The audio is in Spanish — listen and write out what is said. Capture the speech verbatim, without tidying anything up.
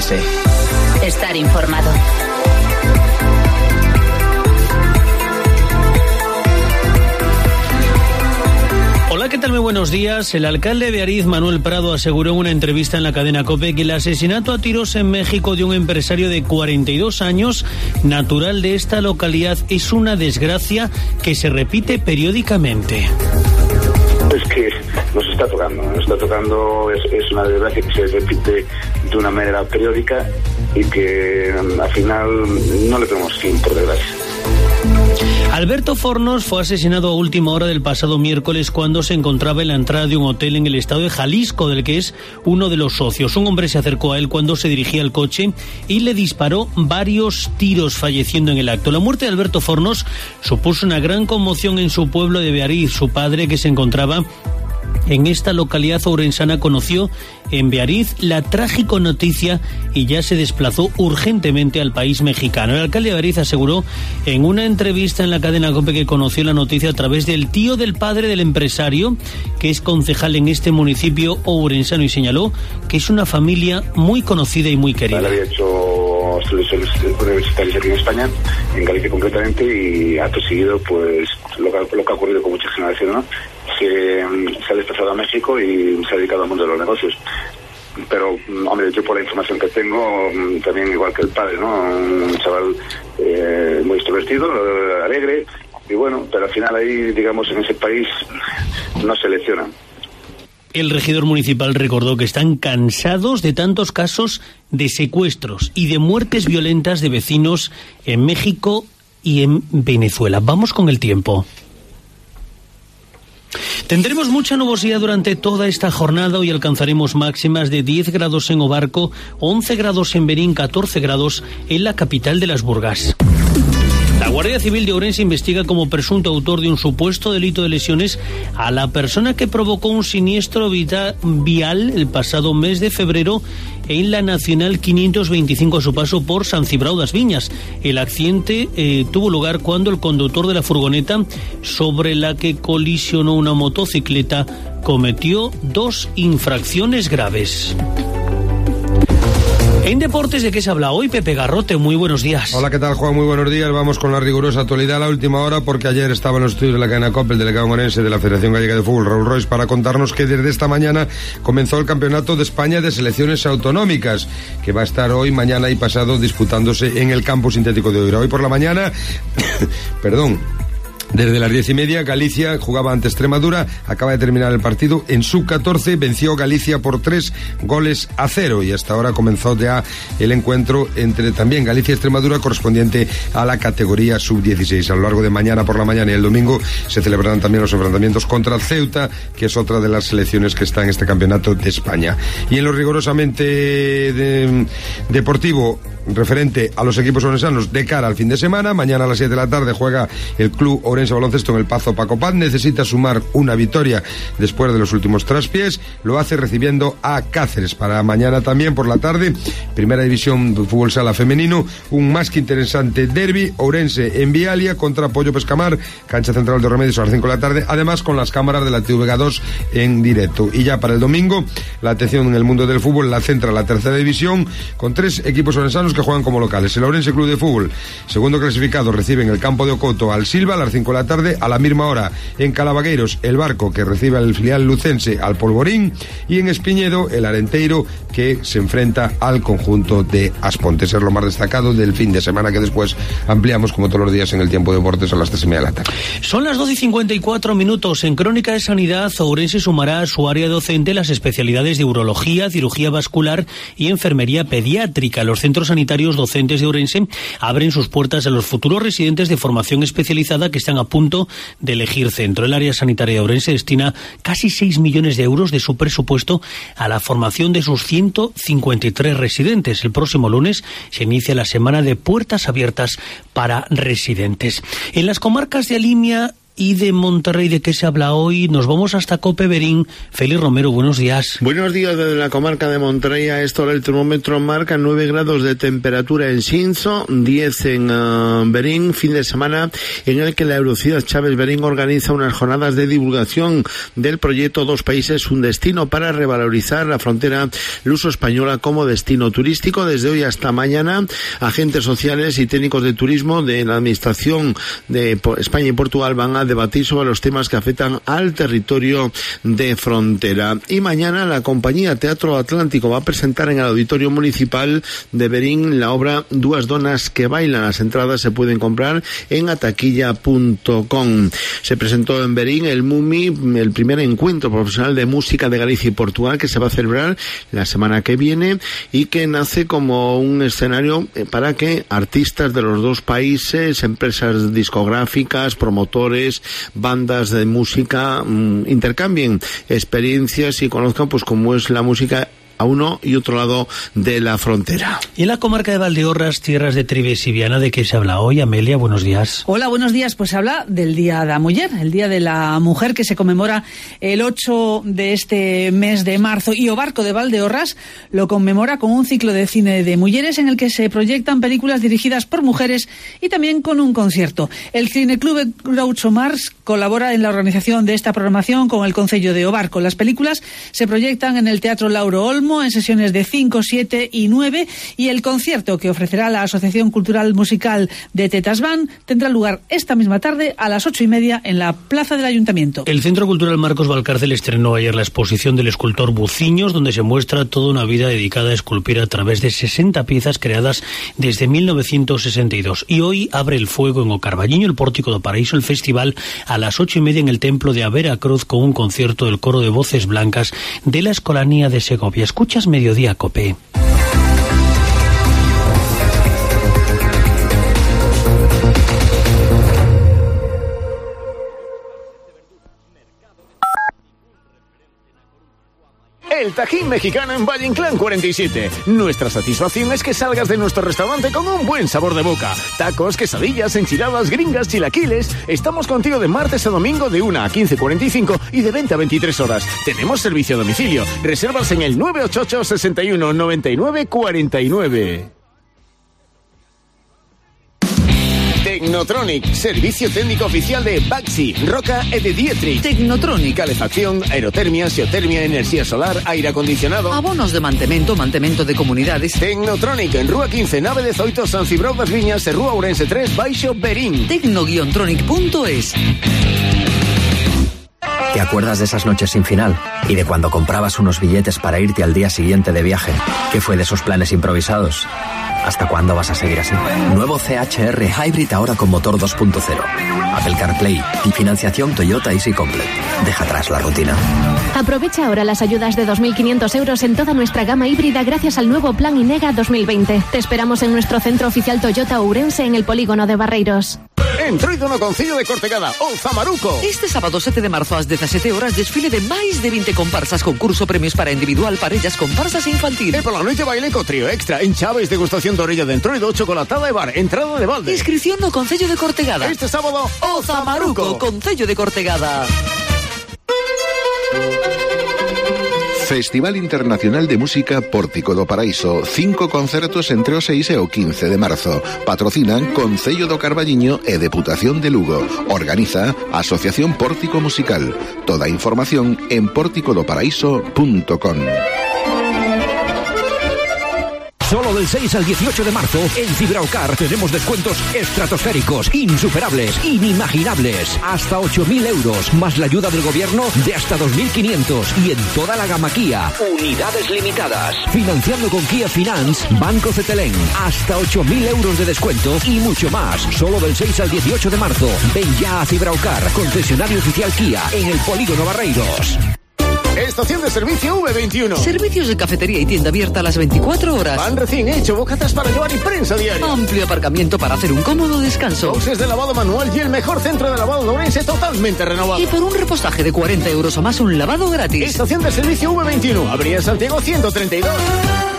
Ourense. Estar informado. Hola, ¿qué tal? Muy buenos días. El alcalde de Beariz, Manuel Prado, aseguró en una entrevista en la cadena COPE que el asesinato a tiros en México de un empresario de cuarenta y dos años, natural de esta localidad, es una desgracia que se repite periódicamente. Es que nos está tocando, nos está tocando, es, es una desgracia que se repite de una manera periódica y que al final no le tenemos fin, por desgracia. Alberto Fornos fue asesinado a última hora del pasado miércoles cuando se encontraba en la entrada de un hotel en el estado de Jalisco, del que es uno de los socios. Un hombre se acercó a él cuando se dirigía al coche y le disparó varios tiros, falleciendo en el acto. La muerte de Alberto Fornos supuso una gran conmoción en su pueblo de Beariz. Su padre, que se encontraba en esta localidad ourensana, conoció en Beariz la trágica noticia y ya se desplazó urgentemente al país mexicano. El alcalde de Beariz aseguró en una entrevista en la cadena COPE que conoció la noticia a través del tío del padre del empresario, que es concejal en este municipio ourensano, y señaló que es una familia muy conocida y muy querida. Él había hecho estudios universitarios aquí en España, en Galicia concretamente, y acto seguido, pues lo que, lo que ha ocurrido con muchas generaciones, ¿no? Se, se ha desplazado a México y se ha dedicado al mundo de los negocios. Pero, hombre, yo por la información que tengo, también igual que el padre, ¿no? Un chaval eh, muy extrovertido, alegre, y bueno, pero al final ahí, digamos, en ese país no se selecciona. El regidor municipal recordó que están cansados de tantos casos de secuestros y de muertes violentas de vecinos en México y en Venezuela. Vamos con el tiempo. Tendremos mucha nubosidad durante toda esta jornada. Hoy alcanzaremos máximas de diez grados en Obarco, once grados en Berín, catorce grados en la capital de las Burgas. La Guardia Civil de Ourense investiga como presunto autor de un supuesto delito de lesiones a la persona que provocó un siniestro vial el pasado mes de febrero en la Nacional quinientos veinticinco a su paso por San Cibrao das Viñas. El accidente eh, tuvo lugar cuando el conductor de la furgoneta sobre la que colisionó una motocicleta cometió dos infracciones graves. En deportes, ¿de qué se habla hoy? Pepe Garrote, muy buenos días. Hola, ¿qué tal, Juan? Muy buenos días. Vamos con la rigurosa actualidad a la última hora, porque ayer estaba en los estudios de la cadena COPE el delegado orense de la Federación Gallega de Fútbol, Raúl Royce, para contarnos que desde esta mañana comenzó el Campeonato de España de Selecciones Autonómicas, que va a estar hoy, mañana y pasado disputándose en el campo sintético de Oira. Hoy por la mañana, perdón, desde las diez y media, Galicia jugaba ante Extremadura, acaba de terminar el partido. En sub catorce venció Galicia por tres goles a cero y hasta ahora comenzó ya el encuentro entre también Galicia y Extremadura correspondiente a la categoría sub dieciséis. A lo largo de mañana por la mañana y el domingo se celebrarán también los enfrentamientos contra el Ceuta, que es otra de las selecciones que está en este campeonato de España. Y en lo rigurosamente de, deportivo, referente a los equipos orensanos de cara al fin de semana, mañana a las siete de la tarde juega el Club Ourense Baloncesto en el Pazo Paco Paz. Necesita sumar una victoria después de los últimos traspiés. Lo hace recibiendo a Cáceres. Para mañana también por la tarde, Primera División de Fútbol Sala Femenino, un más que interesante derbi, Ourense en Vialia contra Pollo Pescamar, cancha central de Remedios a las cinco de la tarde, además con las cámaras de la T V G dos en directo. Y ya para el domingo, la atención en el mundo del fútbol la centra la Tercera División, con tres equipos orensanos que juegan como locales. El Ourense Club de Fútbol, segundo clasificado, recibe en el campo de Ocoto al Silva a las cinco de la tarde. A la misma hora en Calavagueiros, el Barco, que recibe al filial lucense al Polvorín, y en Espiñedo el Arenteiro, que se enfrenta al conjunto de Aspontes. Es lo más destacado del fin de semana, que después ampliamos como todos los días en el tiempo de deportes a las tres y media de la tarde. Son las doce y cincuenta y cuatro minutos. En Crónica de Sanidad, Ourense sumará a su área docente las especialidades de urología, cirugía vascular y enfermería pediátrica. Los centros sanitarios docentes de Ourense abren sus puertas a los futuros residentes de formación especializada que están a punto de elegir centro. El área sanitaria de Ourense destina casi seis millones de euros de su presupuesto a la formación de sus ciento cincuenta y tres residentes. El próximo lunes se inicia la semana de puertas abiertas para residentes. En las comarcas de Alimia y de Monterrey. ¿De qué se habla hoy? Nos vamos hasta Cope Berín. Félix Romero, buenos días. Buenos días desde la comarca de Monterrey. A esta hora el termómetro marca nueve grados de temperatura en Xinzo, diez en uh, Berín, fin de semana en el que la Eurociudad Chávez Berín organiza unas jornadas de divulgación del proyecto Dos Países, un destino, para revalorizar la frontera luso-española como destino turístico. Desde hoy hasta mañana, agentes sociales y técnicos de turismo de la Administración de España y Portugal van a debatir sobre los temas que afectan al territorio de frontera. Y mañana la compañía Teatro Atlántico va a presentar en el Auditorio Municipal de Berín la obra Duas Donas que Bailan. Las entradas se pueden comprar en ataquilla punto com. Se presentó en Berín el MUMI, el primer encuentro profesional de música de Galicia y Portugal, que se va a celebrar la semana que viene y que nace como un escenario para que artistas de los dos países, empresas discográficas, promotores, bandas de música mmm, intercambien experiencias y conozcan pues cómo es la música a uno y otro lado de la frontera. Y en la comarca de Valdeorras, tierras de Trives y Viana, ¿de qué se habla hoy? Amelia, buenos días. Hola, buenos días. Pues se habla del Día de la Mujer, el Día de la Mujer, que se conmemora el ocho de este mes de marzo. Y o Barco de Valdeorras lo conmemora con un ciclo de cine de mujeres en el que se proyectan películas dirigidas por mujeres y también con un concierto. El Cineclub Groucho Marx colabora en la organización de esta programación con el Concello de O Barco. Las películas se proyectan en el Teatro Lauro Olmo en sesiones de cinco, siete y nueve, y el concierto que ofrecerá la Asociación Cultural Musical de Tetas Band tendrá lugar esta misma tarde a las ocho y media en la plaza del Ayuntamiento. El Centro Cultural Marcos Valcárcel estrenó ayer la exposición del escultor Buciños, donde se muestra toda una vida dedicada a esculpir a través de sesenta piezas creadas desde mil novecientos sesenta y dos. Y hoy abre el fuego en O Carballiño, el Pórtico do Paraíso, el festival a las ocho y media en el Templo de Avera Cruz, con un concierto del coro de voces blancas de la Escolanía de Segovia. Escuchas Mediodía Cope. El Tajín Mexicano en Valle Inclán cuarenta y siete. Nuestra satisfacción es que salgas de nuestro restaurante con un buen sabor de boca. Tacos, quesadillas, enchiladas, gringas, chilaquiles. Estamos contigo de martes a domingo de una a quince cuarenta y cinco y de veinte a veintitrés horas. Tenemos servicio a domicilio. Reservas en el nueve ocho ocho, seis uno, nueve nueve cuatro nueve. Tecnotronic, servicio técnico oficial de Baxi, Roca e de Dietrich. Tecnotronic, calefacción, aerotermia, xeotermia, enerxía solar, aire acondicionado. Abonos de mantemento, mantemento de comunidades. Tecnotronic, en Rúa quince, nave dezoito, San Cibrao das Viñas, e Rúa Ourense tres, Baixo Berín. Tecno guion tronic punto es. ¿Te acuerdas de esas noches sin final? ¿Y de cuando comprabas unos billetes para irte al día siguiente de viaje? ¿Qué fue de esos planes improvisados? ¿Hasta cuándo vas a seguir así? Nuevo C H R Hybrid ahora con motor dos punto cero. Apple CarPlay y financiación Toyota Easy Complete. Deja atrás la rutina. Aprovecha ahora las ayudas de dos mil quinientos euros en toda nuestra gama híbrida gracias al nuevo Plan INEGA dos mil veinte. Te esperamos en nuestro centro oficial Toyota Ourense en el polígono de Barreiros. Entroido no Concello de Cortegada, o Zamaruco. Este sábado sete de marzo ás dezasete horas desfile de máis de vinte comparsas, concurso, premios para individual, parellas, comparsas e infantil. E pola noite baile co trío extra en Chaves, degustación de orella de Entroido, chocolatada e bar, entrada de balde. Inscripción no Concello de Cortegada. Este sábado, o Zamaruco, Concello de Cortegada. Festival Internacional de Música Pórtico do Paraíso. Cinco concertos entre o seis e o quince de marzo. Patrocinan Concello do Carballiño e Deputación de Lugo. Organiza Asociación Pórtico Musical. Toda información en pórtico do paraíso punto com. Solo del seis al dieciocho de marzo, en Fibraucar tenemos descuentos estratosféricos, insuperables, inimaginables. Hasta ocho mil euros, más la ayuda del gobierno de hasta dos mil quinientos. Y en toda la gama Kia, unidades limitadas. Financiando con Kia Finance, Banco Cetelén. Hasta ocho mil euros de descuento y mucho más. Solo del seis al dieciocho de marzo. Ven ya a Fibraucar, concesionario oficial Kia, en el Polígono Barreiros. Estación de servicio V veintiuno. Servicios de cafetería y tienda abierta a las veinticuatro horas. Pan recién hecho, bocatas para llevar y prensa diaria. Amplio aparcamiento para hacer un cómodo descanso. Boxes de lavado manual y el mejor centro de lavado de Ourense totalmente renovado. Y por un repostaje de cuarenta euros o más, un lavado gratis. Estación de servicio V veintiuno. Avenida Santiago ciento treinta y dos.